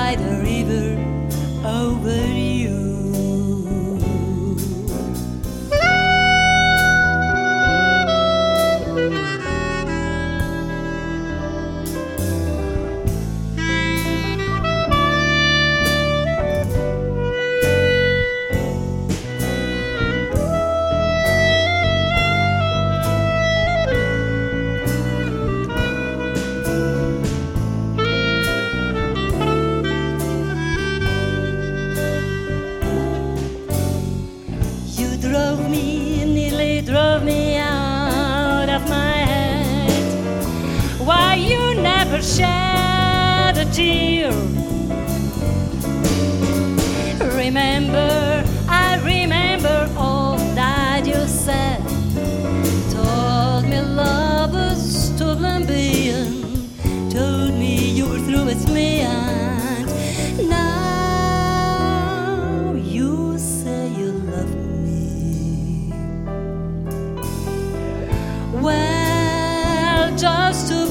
by the river over you. Nearly drove me out of my head. Why you never shed a tear? I remember all that you said. Told me love was stolen being. Told me you were through with me, and now you say you love me. Well, just to